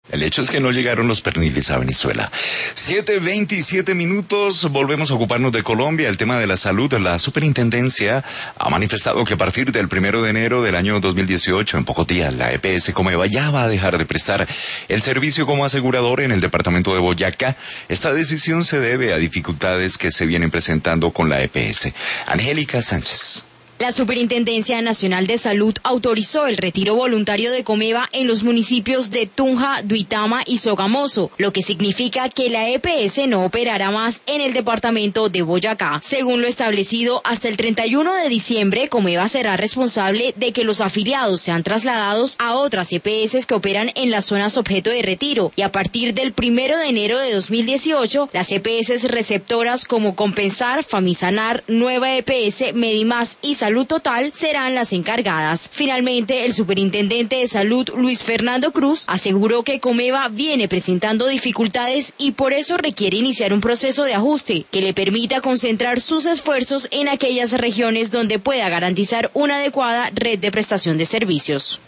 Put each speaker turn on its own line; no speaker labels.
El hecho es que no llegaron los perniles a Venezuela. 7:27, volvemos a ocuparnos de Colombia. El tema de la salud, la superintendencia ha manifestado que a partir del 1 de enero del año 2018, en pocos días, la EPS Comeva ya va a dejar de prestar el servicio como asegurador en el departamento de Boyacá. Esta decisión se debe a dificultades que se vienen presentando con la EPS. Angélica Sánchez.
La Superintendencia Nacional de Salud autorizó el retiro voluntario de Comeva en los municipios de Tunja, Duitama y Sogamoso, lo que significa que la EPS no operará más en el departamento de Boyacá. Según lo establecido, hasta el 31 de diciembre, Comeva será responsable de que los afiliados sean trasladados a otras EPS que operan en las zonas objeto de retiro, y a partir del 1 de enero de 2018, las EPS receptoras como Compensar, Famisanar, Nueva EPS, Medimás y Salud Total serán las encargadas. Finalmente, el superintendente de Salud, Luis Fernando Cruz, aseguró que Comeva viene presentando dificultades y por eso requiere iniciar un proceso de ajuste que le permita concentrar sus esfuerzos en aquellas regiones donde pueda garantizar una adecuada red de prestación de servicios.